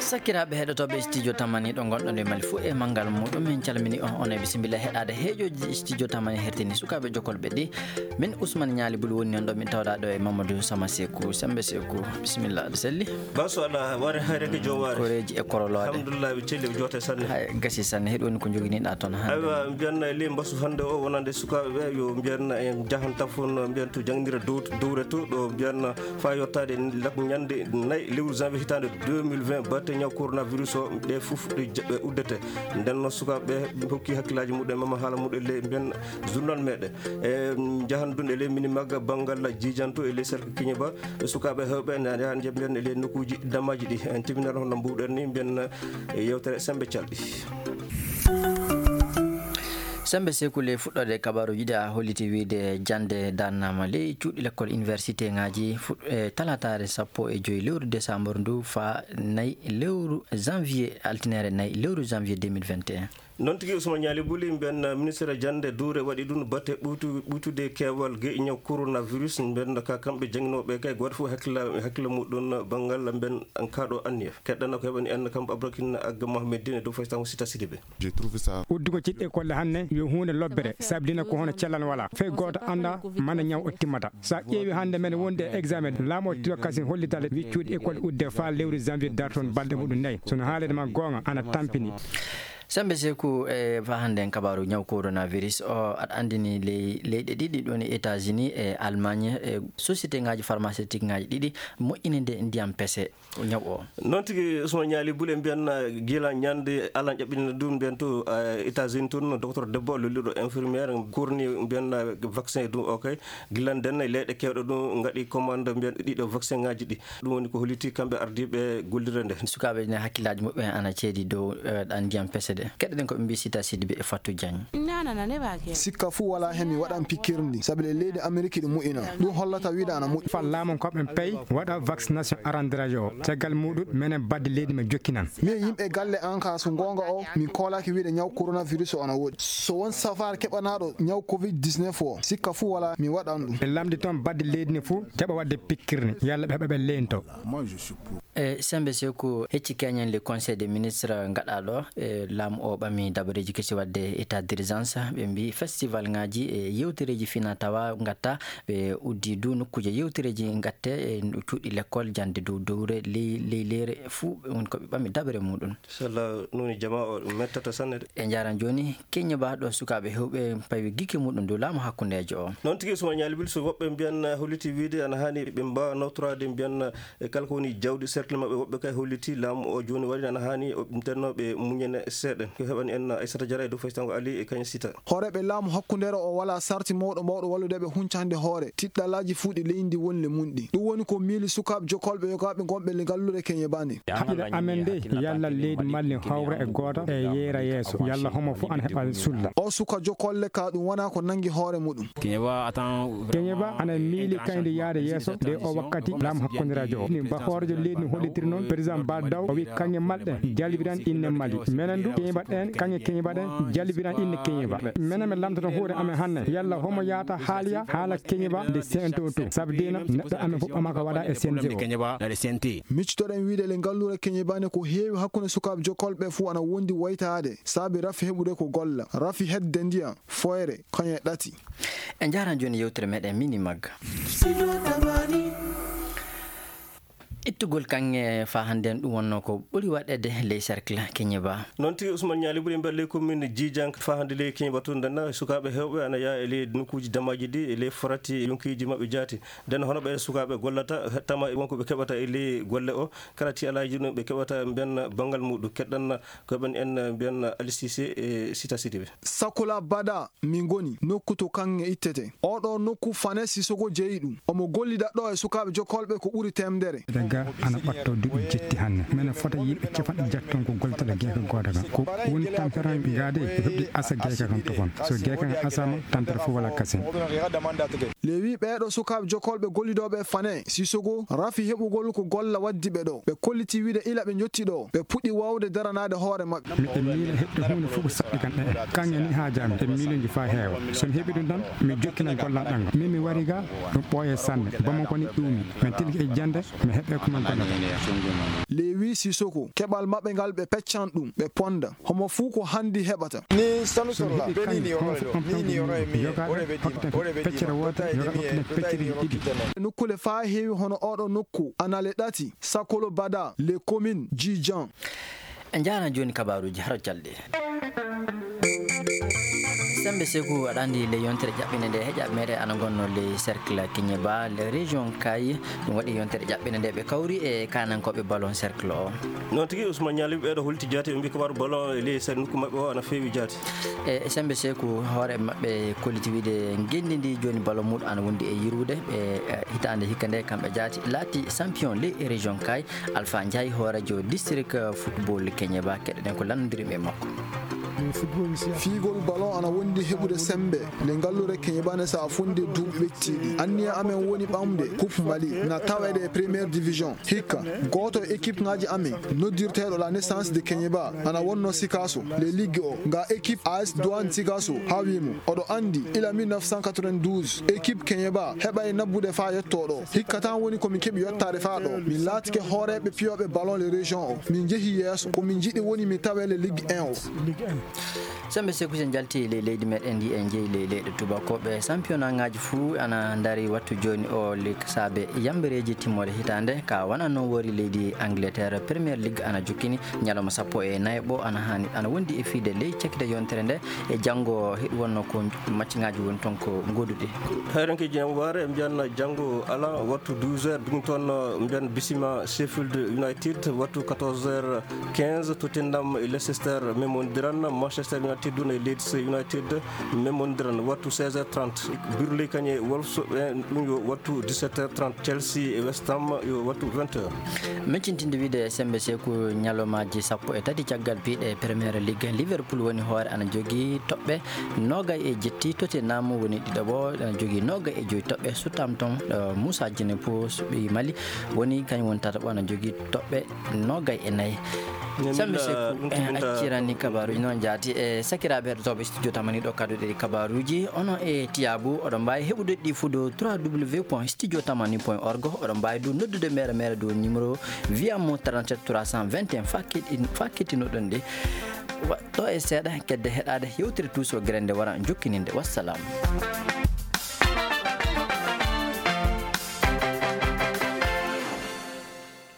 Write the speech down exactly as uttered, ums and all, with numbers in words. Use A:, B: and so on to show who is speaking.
A: Sakiraaɓe heɗotoɓe studio tamani ɗo gonɗon e Mali fuu e manggal muɗum en calmini on on e bisimilla heɗade heeƴoji studio tamani hertini sukaɓe jokolɓe ɗi min Ousmane Niali Bulu woni on ɗo min tawɗa ɗo e Mamadou Sama Sekou Sembe Sekou bisimilla aɗa selli
B: baso Allah ware hayreke jomare
A: koreji e koroloɗe
B: alhamdulillah ɓe celli ɓe jote sanne
A: hay gasi sanne heɗoni ko joginiɗa toon hande
B: aywa mbiyanna le mbasu hande o wonande sukaɓe ɓe yo mbiyanna en jahan tafon mbiyan to jangdira dowre to ɗo mbiyanna fa yettade ñande nayyi lewru janvier hitande deux mille vingt batte ñaw coronavirus o ɗe fof ɗe uddete nden sukaɓe ɓe hokki hakkillaji muɗum mama haala muɗum le mbiyan journal meɗen e jahan ɗum e le mini magga banggal jijanto e le cercle Kiñaba sukaɓe hewɓe ne yahan je mbiyan e le nokkuji damaji ɗi en timinata hono mbuɗen ni mbiyan yewtere Sembe Calɗi.
A: Sembe Sekou le fuɗɗode kabaruji ɗi a holliti wiide jande dannama ley cuuɗi l'école université ngaji e talatare sappo e joyi lewru décembre ndu fa nayyi lewru janvier altinere nayyi lewru janvier deux mille vingt et un.
B: noon tigui Ousmane Niali Buli mbiyan ministére jande duure waɗi ɗum batte ɓuytu ɓuytude keewal gueƴi ñaw coronavirus mbiyan ka kamɓe jangnoɓe kay goto fof hakkilla hakkille muɗum banggal mbiyan kaɗo anniya keɗɗanna ko heɓani en kamɓe Abdourahmane Agga Mohamedine dow fayi tan Sita Sidibé
C: je trouve ça uddugo ciɗɗe kolle hannde yo hunde lobbere sabdina ko hono cellal wala fey goto anda mana ñaw o timmata sa ƴeewi hannde men wonde examen laamo tiwa kasi hollitale wi cuuɗi école udde fa lewru janvier darton balɗe muɗum nayyi sono haalede ma gonga ana tampini.
A: Sembe Sekou e fa hande en kabaru ñaw coronavirus o aɗa andini ley leyɗe ɗiɗi ɗon e États-Unis e Allemagne e société ngaji pharmaceutique ngaji ɗiɗi moƴƴininde ndiyam pese ñaw o
B: noon tigui Ousmane Niali Bule mbiyan guila ñande alan ƴaɓɓinne ɗum mbiyan to États-Unis toon docteur Debbo lolliɗo infirmiére kurni mbiyan vaccin e ɗum o kay guilanden e leyɗe kewɗe ɗum gaɗi commande mbiyan ɗiɗo vaccin ngaji ɗi ɗum woni ko holliti kamɓe ardiɓe gollire nde
A: sukaɓe ne hakkillaji muɓɓe ana ceedi dow ɗan ndiyam pese de keɗɗen ko ɓe mbi Sita Sidibé e Fatou Diagne
D: sikka fuu wala hen mi waɗan pikirndi saabi le leydi Amérique ɗi moƴƴina ɗum hollata wiide ana moƴƴi
C: fallamon koɓen payi waɗa vaccination arandiraji o caggal muɗum minen badde leydi men jokkinan
D: min yimɓe galle an ka so gonga o min kolaki wiide ñaw coronavirus o ana woɗi so won safare keɓanaɗo ñaw covid dix-neuf o sikka fuu wala mi waɗan ɗum
C: ɓe lamdi toon badde leydi ni fuu keɓa wadde pikkirni yalla ɓe heɓa ɓe leento
A: e Sembe Sekou hecci keñen le conseil des ministres gaɗaɗo e laamu o ɓami dabareji kesi wadde état d'urgence ɓe mbi festival ngaji e yewtereji fina tawa gatta ɓe uddi du nokkuji yewtereji gatte e cuuɗi l'école jande dow dowre ley ley leyre fuu woni koɓe ɓami dabare muɗum
B: inchallah noni jama o mettata sanne de
A: e jaran joni Kiñaba ɗo sukaɓe hewɓe pawi guike muɗum dow laamu hakkudejo o
B: noon tigui Ousmane Niali Buli so woɓɓe mbiyan holliti wiide ana hani ɓe mbawa nawtorade mbiyan kala ko woni jawdi cercle mabɓe woɓɓe kay holliti laamu o joni waɗi ana hani tennoɓe muñene seeɗa ko heɓani en Aissata Diarra e dow fayi tan ko Ali e kaña Sita
D: hooreɓe laamu hakkundere o wala sarti mawɗo mawɗo walludeɓe huncande hoore tiɗɗalaji fuuɗi leydi wonle munɗi ɗum woni ko miili sukaɓe jokolɓe yogaɓe gonɓe le gallude Kiñaba ni
C: haɓɓide amen de yalla leydi Mali hawra e goto e yeera yeeso yalla homo fof ana heɓa sulla
D: o suka jokolle ka ɗum wona ko nangi hoore muɗum
C: Kiñaba ana miili kayde yaade yeeso nde o wakkati laamu hakkundirajo o ni ba hoorejo leydi ni hollitiri noon président Badaw o wi kaŋŋe malɗen jalbiran inne Mali menen du Kiñaba ɗen kaŋŋe Kiñaba ɗen jalbiran inne Kiñaba menen mi lamtoto huure amen hannde yalla homo yaata haaliya haala Kiñaba nde C N T o to sabi dina neɗɗo amen fof ɓamaka waɗa e C N G o
D: miccotoɗen wiide le gallure Kiñaba ne ko heewi hakkunde sukaɓe jokolɓe fuu ana wondi waytade saabi rafi heɓude ko golla rafi hedde ndiyam foyre kañe ɗati
A: en jaran joni yewtere meɗen mini magga ittugol kanŋe fa hande ɗum wonno ko ɓuri waɗede ley cercle Kiñaba
B: noon tigui Ousmane Niali Buli mbiɗa ley commune Djidianke fa hande ley Kiñaba toon ndenna sukaɓe hewɓe ana yaa e ley nokkuji damaji ɗi e ley forati yonkiji mabɓe jaati nden hono ɓe sukaɓe gollata tama wonko ɓe keɓata e ley golle o kala ti alaji ɗum ɓe keɓata mbiyan banggal muɗum keɗɗanna koɓen en mbiyan Ali Cissé e Sita Sidibé
D: Sakola Bada min goni nokku to kanŋe ittete oɗo nokku Fane Sissoko jeeyi ɗum omo gollida ɗo e sukaɓe jokolɓe ko ɓuri temdere
C: ana ɓatto duuɓi jetti hannde minen fota yimɓe capanɗe jetton ko goltata gueeka goto kan ko woni tampere gaade e heɓde asa gueeka kan tofon so gueeka kan asama tampere fof wala kasen
D: le wi ɓeeɗo sukaɓe jokolɓe gollidoɓe Fane Sissoko rafi heɓugol ko golla waddi ɓe ɗo ɓe kolliti wiide ila ɓe jotti ɗo ɓe puɗɗi wawde daranade hoore mabɓe
C: miɗe miila heɓde hunde fof ko saɗɗi kan ɗe kanŋe ni ha jami e miiloji fa heewa somi heeɓi ɗum tan mi jokkina gollanɗanga min mi wari ga ɗum ɓooye sanne bamon koni ɗumi min tilki e jande mi heɓɓe
D: Lewi Sisoko keɓal maɓɓe ngal ɓe peccan ɗum ɓe ponda homo fuu ko handi heɓata
E: ni sanu sorla benini yoroɗo ni ni yoroe mi ore be dima ore be dima
D: nokkule faa heewi hono oɗo nokku anale ɗati Sakolo Bada les communes Djijan.
A: En jana joni kabaruji haro jalde sembe segu aɗandi le yontere jaɓɓinde nde heƴaɓe meɗe ana gonno le cercle Kigneba le région Kayi ɗum waɗi yontere jaɓɓinde nde ɓe kawri e kanankoɓe ballon cercle o
B: non tigui Ousmane Ñali ɓeɗo holti jaati ɓe mbi kabaru ballon e ley sen nokku mabɓe o ana feewi jaati
A: e sembe seku hoore mabɓe kolliti wiide gendidi joni ballon muɗum ana wondi e yirude ɓe hitande hikka nde kamɓe jaati laati champion le région Kayi Alpha Ndiaye hoorejo district football Kigneba keɗoɗen ko landodiri e makko
D: fiigol ballon ana wondi heɓude sembe nde ngallure Kigneba sa funde duuɓi ɓettiɗi anniya amen woni ɓamde coupe Mali na tawede e première division hikka goto e équipe ngaji amen noddirteɗo la naissance de Kigneba ana wonno Sikaso le ligue o nga équipe A S Douane Sikaso hawimo oɗo andi ila mille neuf cent quatre-vingt-douze équipe Kigneba heɓay nabbude fa yettoɗo hikka tan woni komin keeɓi yettade fa ɗo min laatike hooreɓe piyoɓe ballon le région o min jeehi yeeso komin jiiɗi woni mi tawe le ligue un o
A: sembe seku sen jalti le leydi meɗen ndi en jeeyi le leyɗe tubakoɓe championnat ngaji fuu ana dari wattu joni o le saabe yambereji timmode hitande ka wonanno wori leydi Angleterre Premier League ana jukkini ñalawma sappo e nayɓo ana hani ana wondi e fiide ley cekkide yontere nde e janggo heɗi wonno ko match ngaji woni toon ko goduɗi
B: hayranke jam ware em janna janggo ala wattu douze heures ɗum toon mbiyan bisima Sheffield United wattu quatorze heures quinze Tottenham e Leicester memodiran Manchester United duna e Leeds United memodiran wattu seize heures trente Burnley kañe Wolves ɗum yo wattu dix-sept heures trente Chelsea e West Ham yo wattu vingt heures
A: meccintinde wiide sembe seku ñalomaji sappo e tati caggal piiɗe Premier League Liverpool woni hoore ana jogui toɓɓe nogay e jetti Tottenham woni ɗiɗaɓo ana jogui nogay e joyi toɓɓe Southampton Moussa Djine pour suɓi Mali woni kañum woni tataɓo ana jogui toɓɓe nogay e nayyi sembe seku accirani kabaruji noon jaati e sakiraɓe heɗotoɓe studio tamaniɗo kaduɗe kabaruji ono e Tiyabu oɗon mbawi heɓude ɗi fu do w w w point studio tamani point org oɗon mbawi du noddude mere mere do numéro wiyamo trente-sept trois cent vingt et un fa kettinoɗon de ɗo e seeɗa kedde heɗade yewtere tuuso grande wara jokkininde wassalam.